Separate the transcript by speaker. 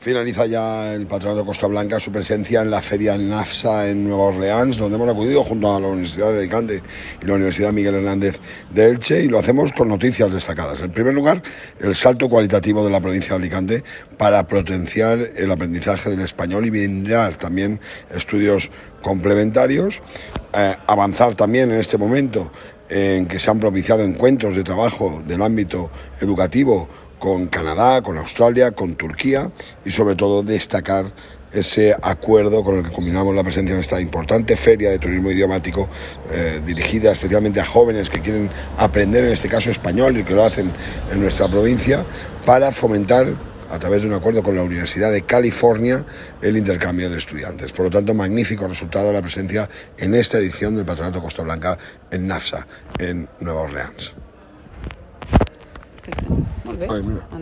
Speaker 1: Finaliza ya el Patronato Costa Blanca su presencia en la feria NAFSA en Nueva Orleans, donde hemos acudido junto a la Universidad de Alicante y la Universidad Miguel Hernández de Elche, y lo hacemos con noticias destacadas. En primer lugar, el salto cualitativo de la provincia de Alicante para potenciar el aprendizaje del español y brindar también estudios complementarios, avanzar también en este momento en que se han propiciado encuentros de trabajo del ámbito educativo con Canadá, con Australia, con Turquía, y sobre todo destacar ese acuerdo con el que combinamos la presencia en esta importante feria de turismo idiomático dirigida especialmente a jóvenes que quieren aprender, en este caso español, y que lo hacen en nuestra provincia, para fomentar, a través de un acuerdo con la Universidad de California, el intercambio de estudiantes. Por lo tanto, magnífico resultado de la presencia en esta edición del Patronato Costa Blanca en NAFSA, en Nueva Orleans.
Speaker 2: Perfecte, molt bé.
Speaker 1: Ai, mira.